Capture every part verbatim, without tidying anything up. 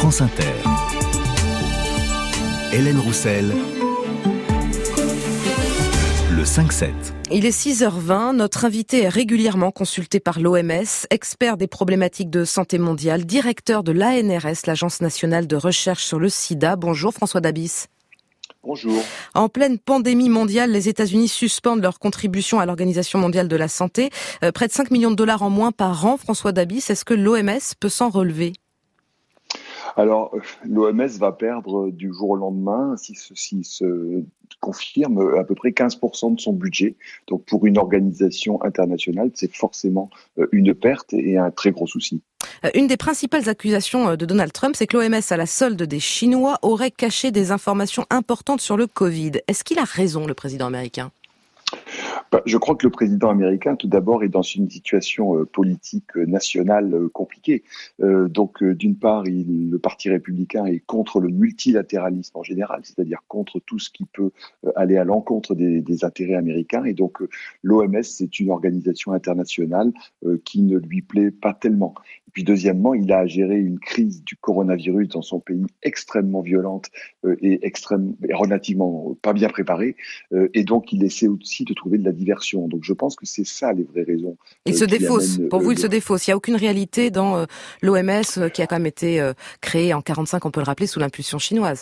France Inter. Hélène Roussel. Le cinq sept. Il est six heures vingt, notre invité est régulièrement consulté par l'O M S, expert des problématiques de santé mondiale, directeur de l'A N R S, l'Agence nationale de recherche sur le sida. Bonjour François Dabis. Bonjour. En pleine pandémie mondiale, les États-Unis suspendent leur contribution à l'Organisation mondiale de la santé. Euh, près de cinq millions de dollars en moins par an. François Dabis, est-ce que l'O M S peut s'en relever ? Alors, l'O M S va perdre du jour au lendemain, si ceci se confirme, à peu près quinze pour cent de son budget. Donc, pour une organisation internationale, c'est forcément une perte et un très gros souci. Une des principales accusations de Donald Trump, c'est que l'O M S, à la solde des Chinois, aurait caché des informations importantes sur le Covid. Est-ce qu'il a raison, le président américain ? Bah, je crois que le président américain, tout d'abord, est dans une situation euh, politique euh, nationale euh, compliquée. Euh, donc, euh, d'une part, il, le Parti républicain est contre le multilatéralisme en général, c'est-à-dire contre tout ce qui peut euh, aller à l'encontre des, des intérêts américains. Et donc, euh, l'O M S, c'est une organisation internationale euh, qui ne lui plaît pas tellement. Et puis, deuxièmement, il a à gérer une crise du coronavirus dans son pays extrêmement violente euh, et, extrême, et relativement pas bien préparée. Euh, et donc, il essaie aussi de trouver de la diversion. Donc je pense que c'est ça les vraies raisons. Il euh, se défausse. Amènent, Pour euh, vous, il le... se défausse. Il n'y a aucune réalité dans euh, l'O M S euh, qui a quand même été euh, créé en quarante-cinq, on peut le rappeler, sous l'impulsion chinoise.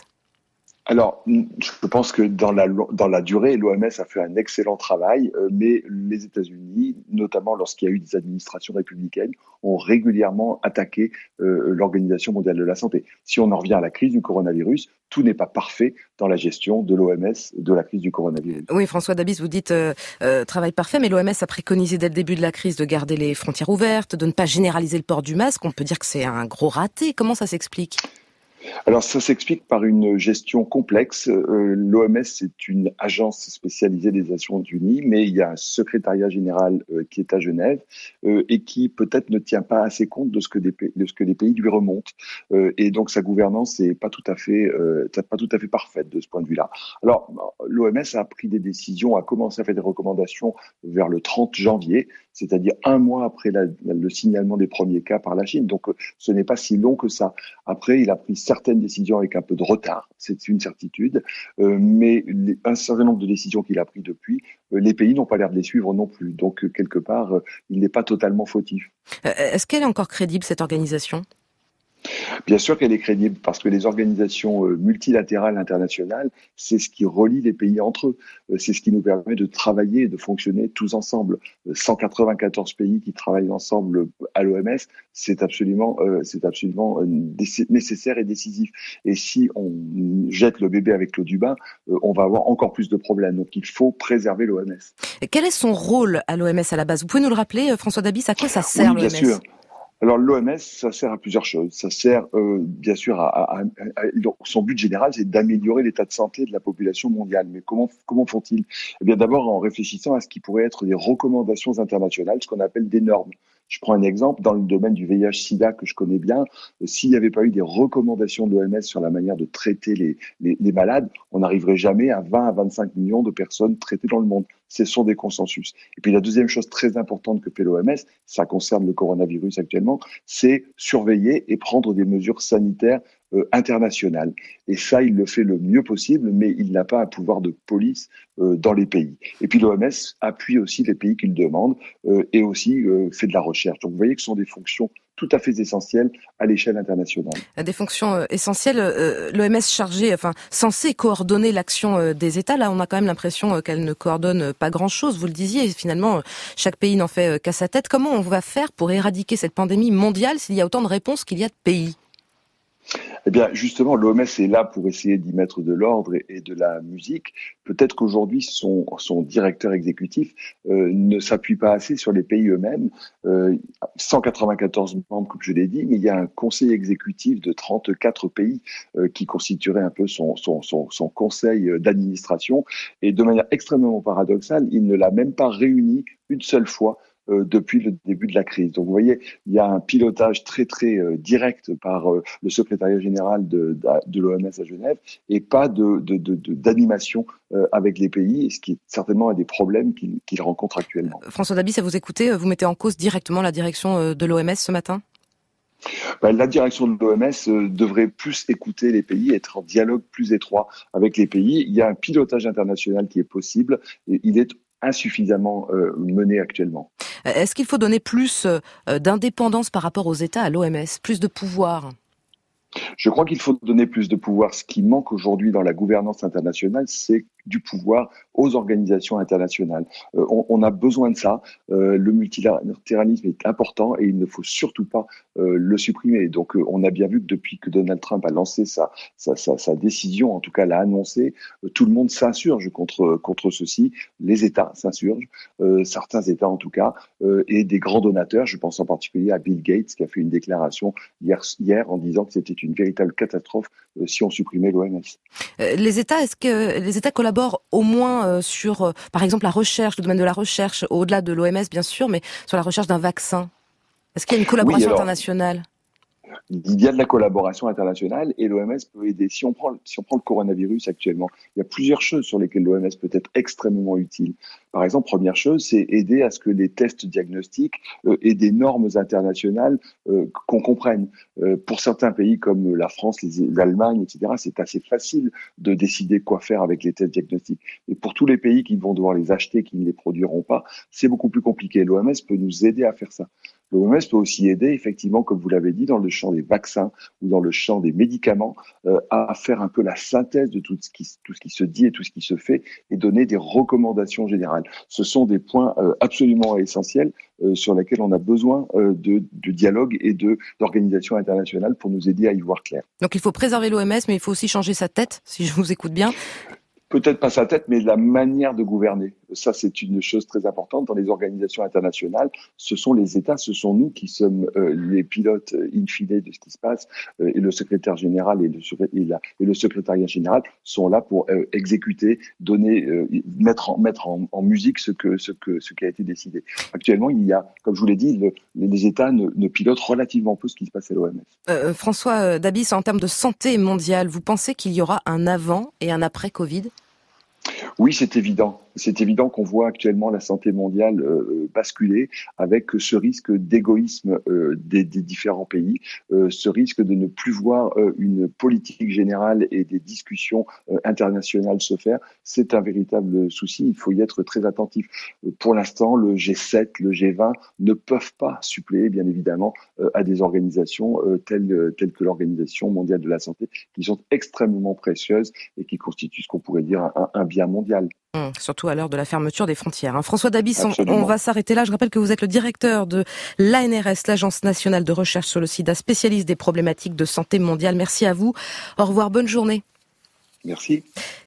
Alors, je pense que dans la, dans la durée, l'O M S a fait un excellent travail, euh, mais les États-Unis, notamment lorsqu'il y a eu des administrations républicaines, ont régulièrement attaqué euh, l'Organisation mondiale de la santé. Si on en revient à la crise du coronavirus, tout n'est pas parfait dans la gestion de l'O M S de la crise du coronavirus. Oui, François Dabis, vous dites euh, euh, travail parfait, mais l'O M S a préconisé dès le début de la crise de garder les frontières ouvertes, de ne pas généraliser le port du masque. On peut dire que c'est un gros raté. Comment ça s'explique ? Alors, ça s'explique par une gestion complexe. Euh, L'O M S, c'est une agence spécialisée des Nations Unies, mais il y a un secrétariat général euh, qui est à Genève euh, et qui peut-être ne tient pas assez compte de ce que des pays, de ce que les pays lui remontent. Euh, et donc, sa gouvernance n'est pas tout à fait, euh, pas tout à fait parfaite de ce point de vue-là. Alors, l'O M S a pris des décisions, a commencé à faire des recommandations vers le trente janvier, c'est-à-dire un mois après la, le signalement des premiers cas par la Chine. Donc, ce n'est pas si long que ça. Après, il a pris certaines décisions avec un peu de retard, c'est une certitude, euh, mais les, un certain nombre de décisions qu'il a prises depuis, euh, les pays n'ont pas l'air de les suivre non plus. Donc, euh, quelque part, euh, il n'est pas totalement fautif. Euh, est-ce qu'elle est encore crédible, cette organisation ? Bien sûr qu'elle est crédible parce que les organisations multilatérales internationales, c'est ce qui relie les pays entre eux. C'est ce qui nous permet de travailler et de fonctionner tous ensemble. cent quatre-vingt-quatorze pays qui travaillent ensemble à l'O M S, c'est absolument, euh, c'est absolument nécessaire et décisif. Et si on jette le bébé avec l'eau du bain, euh, on va avoir encore plus de problèmes. Donc il faut préserver l'O M S. Et quel est son rôle à l'O M S à la base ? Vous pouvez nous le rappeler, François Dabis, à quoi ça sert oui, bien l'O M S ? sûr. Alors l'O M S, ça sert à plusieurs choses. Ça sert euh, bien sûr à, à, à, à son but général, c'est d'améliorer l'état de santé de la population mondiale. Mais comment comment font-ils ? Eh bien d'abord en réfléchissant à ce qui pourrait être des recommandations internationales, ce qu'on appelle des normes. Je prends un exemple dans le domaine du V I H/SIDA que je connais bien. Euh, s'il n'y avait pas eu des recommandations de l'O M S sur la manière de traiter les, les, les malades, on n'arriverait jamais à vingt à vingt-cinq millions de personnes traitées dans le monde. Ce sont des consensus. Et puis la deuxième chose très importante que fait l'O M S, ça concerne le coronavirus actuellement, c'est surveiller et prendre des mesures sanitaires euh, internationales. Et ça, il le fait le mieux possible, mais il n'a pas un pouvoir de police euh, dans les pays. Et puis l'O M S appuie aussi les pays qui le demandent euh, et aussi euh, fait de la recherche. Donc vous voyez que ce sont des fonctions tout à fait essentielles à l'échelle internationale. Des fonctions euh, essentielles. Euh, L'O M S chargée, enfin censée coordonner l'action euh, des États. Là, on a quand même l'impression euh, qu'elle ne coordonne pas grand-chose. Vous le disiez, finalement, euh, chaque pays n'en fait euh, qu'à sa tête. Comment on va faire pour éradiquer cette pandémie mondiale s'il y a autant de réponses qu'il y a de pays ? Eh bien, justement, l'O M S est là pour essayer d'y mettre de l'ordre et, et de la musique. Peut-être qu'aujourd'hui, son, son directeur exécutif euh, ne s'appuie pas assez sur les pays eux-mêmes. Euh, cent quatre-vingt-quatorze membres, comme je l'ai dit, mais il y a un conseil exécutif de trente-quatre pays euh, qui constituerait un peu son, son, son, son conseil d'administration. Et de manière extrêmement paradoxale, il ne l'a même pas réuni une seule fois Euh, depuis le début de la crise. Donc vous voyez, il y a un pilotage très très euh, direct par euh, le secrétariat général de, de, de l'O M S à Genève et pas de, de, de, de, d'animation euh, avec les pays, ce qui est certainement un des problèmes qu'il, qu'il rencontre actuellement. François Dabis, à vous écouter, vous mettez en cause directement la direction de l'O M S ce matin ? Ben, la direction de l'O M S euh, devrait plus écouter les pays, être en dialogue plus étroit avec les pays. Il y a un pilotage international qui est possible et il est insuffisamment euh, mené actuellement. Est-ce qu'il faut donner plus euh, d'indépendance par rapport aux États à l'O M S, plus de pouvoir ? Je crois qu'il faut donner plus de pouvoir. Ce qui manque aujourd'hui dans la gouvernance internationale, c'est du pouvoir aux organisations internationales. Euh, on, on a besoin de ça. Euh, le multilatéralisme est important et il ne faut surtout pas euh, le supprimer. Donc, euh, on a bien vu que depuis que Donald Trump a lancé sa, sa, sa, sa décision, en tout cas l'a annoncé, euh, tout le monde s'insurge contre contre ceci. Les États s'insurgent, euh, certains États en tout cas, euh, et des grands donateurs. Je pense en particulier à Bill Gates qui a fait une déclaration hier, hier en disant que c'était une véritable catastrophe euh, si on supprimait l'O M S. Euh, les États, est-ce que les États collaborent au moins euh, sur, euh, par exemple, la recherche, le domaine de la recherche, au-delà de l'O M S bien sûr, mais sur la recherche d'un vaccin? Est-ce qu'il y a une collaboration oui, alors, internationale? Il y a de la collaboration internationale et l'O M S peut aider. Si on prend, si on prend le coronavirus actuellement, il y a plusieurs choses sur lesquelles l'O M S peut être extrêmement utile. Par exemple, première chose, c'est aider à ce que les tests diagnostiques euh, aient des normes internationales euh, qu'on comprenne. Euh, pour certains pays comme la France, les, l'Allemagne, et cetera, c'est assez facile de décider quoi faire avec les tests diagnostiques. Et pour tous les pays qui vont devoir les acheter, qui ne les produiront pas, c'est beaucoup plus compliqué. L'O M S peut nous aider à faire ça. L'O M S peut aussi aider, effectivement, comme vous l'avez dit, dans le champ des vaccins ou dans le champ des médicaments, euh, à faire un peu la synthèse de tout ce qui, tout ce qui se dit et tout ce qui se fait et donner des recommandations générales. Ce sont des points euh, absolument essentiels euh, sur lesquels on a besoin euh, de, de dialogue et de, d'organisation internationale pour nous aider à y voir clair. Donc il faut préserver l'O M S, mais il faut aussi changer sa tête, si je vous écoute bien. Peut-être pas sa tête, mais la manière de gouverner. Ça, c'est une chose très importante dans les organisations internationales. Ce sont les États, ce sont nous qui sommes euh, les pilotes euh, in fine de ce qui se passe. Euh, et le secrétaire général et le, et, la, et le secrétariat général sont là pour euh, exécuter, donner, euh, mettre, en, mettre en, en musique ce, que, ce, que, ce qui a été décidé. Actuellement, il y a, comme je vous l'ai dit, le, les États ne, ne pilotent relativement peu ce qui se passe à l'O M S. Euh, François Dabis, en termes de santé mondiale, vous pensez qu'il y aura un avant et un après Covid ? Oui, c'est évident. C'est évident qu'on voit actuellement la santé mondiale euh, basculer avec ce risque d'égoïsme euh, des, des différents pays, euh, ce risque de ne plus voir euh, une politique générale et des discussions euh, internationales se faire. C'est un véritable souci. Il faut y être très attentif. Euh, pour l'instant, le G sept, le G vingt ne peuvent pas suppléer, bien évidemment, euh, à des organisations euh, telles, telles que l'Organisation mondiale de la santé, qui sont extrêmement précieuses et qui constituent ce qu'on pourrait dire un, un bien mondial. Mmh, surtout à l'heure de la fermeture des frontières. Hein. François Dabis, on, on va s'arrêter là. Je rappelle que vous êtes le directeur de l'A N R S, l'Agence nationale de recherche sur le sida, spécialiste des problématiques de santé mondiale. Merci à vous. Au revoir, bonne journée. Merci.